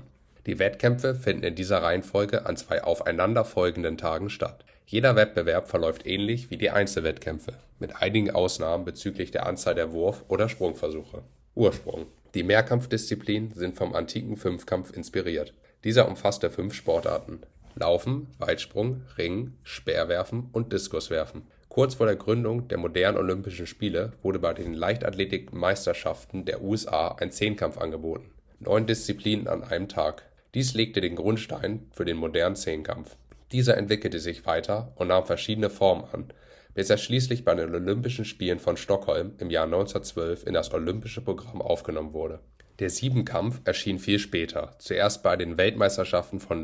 Die Wettkämpfe finden in dieser Reihenfolge an 2 aufeinanderfolgenden Tagen statt. Jeder Wettbewerb verläuft ähnlich wie die Einzelwettkämpfe, mit einigen Ausnahmen bezüglich der Anzahl der Wurf- oder Sprungversuche. Ursprung: Die Mehrkampfdisziplinen sind vom antiken Fünfkampf inspiriert. Dieser umfasste 5 Sportarten: Laufen, Weitsprung, Ringen, Speerwerfen und Diskuswerfen. Kurz vor der Gründung der modernen Olympischen Spiele wurde bei den Leichtathletik-Meisterschaften der USA ein Zehnkampf angeboten. 9 Disziplinen an einem Tag. Dies legte den Grundstein für den modernen Zehnkampf. Dieser entwickelte sich weiter und nahm verschiedene Formen an, bis er schließlich bei den Olympischen Spielen von Stockholm im Jahr 1912 in das olympische Programm aufgenommen wurde. Der Siebenkampf erschien viel später, zuerst bei den Weltmeisterschaften von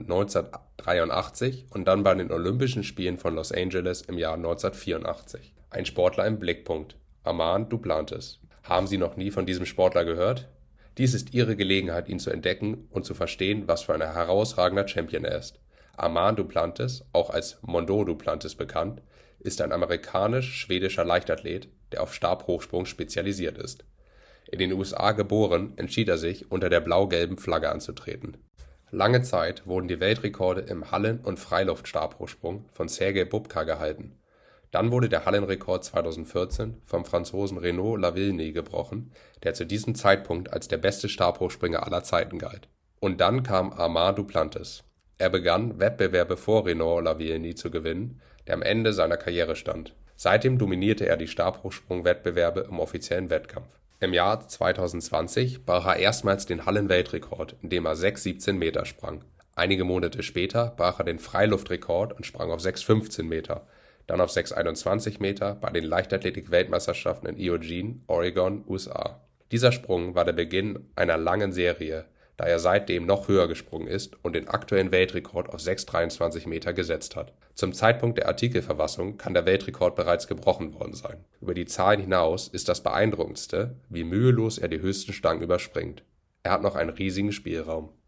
1983 und dann bei den Olympischen Spielen von Los Angeles im Jahr 1984. Ein Sportler im Blickpunkt: Armand Duplantis. Haben Sie noch nie von diesem Sportler gehört? Dies ist Ihre Gelegenheit, ihn zu entdecken und zu verstehen, was für ein herausragender Champion er ist. Armand Duplantis, auch als Mondo Duplantis bekannt, ist ein amerikanisch-schwedischer Leichtathlet, der auf Stabhochsprung spezialisiert ist. In den USA geboren, entschied er sich, unter der blau-gelben Flagge anzutreten. Lange Zeit wurden die Weltrekorde im Hallen- und Freiluftstabhochsprung von Sergej Bubka gehalten. Dann wurde der Hallenrekord 2014 vom Franzosen Renaud Lavillenie gebrochen, der zu diesem Zeitpunkt als der beste Stabhochspringer aller Zeiten galt. Und dann kam Armand Duplantis. Er begann, Wettbewerbe vor Renaud Lavillenie zu gewinnen, der am Ende seiner Karriere stand. Seitdem dominierte er die Stabhochsprung-Wettbewerbe im offiziellen Wettkampf. Im Jahr 2020 brach er erstmals den Hallenweltrekord, indem er 6,17 Meter sprang. Einige Monate später brach er den Freiluftrekord und sprang auf 6,15 Meter, dann auf 6,21 Meter bei den Leichtathletik-Weltmeisterschaften in Eugene, Oregon, USA. Dieser Sprung war der Beginn einer langen Serie, da er seitdem noch höher gesprungen ist und den aktuellen Weltrekord auf 6,23 Meter gesetzt hat. Zum Zeitpunkt der Artikelverfassung kann der Weltrekord bereits gebrochen worden sein. Über die Zahlen hinaus ist das Beeindruckendste, wie mühelos er die höchsten Stangen überspringt. Er hat noch einen riesigen Spielraum.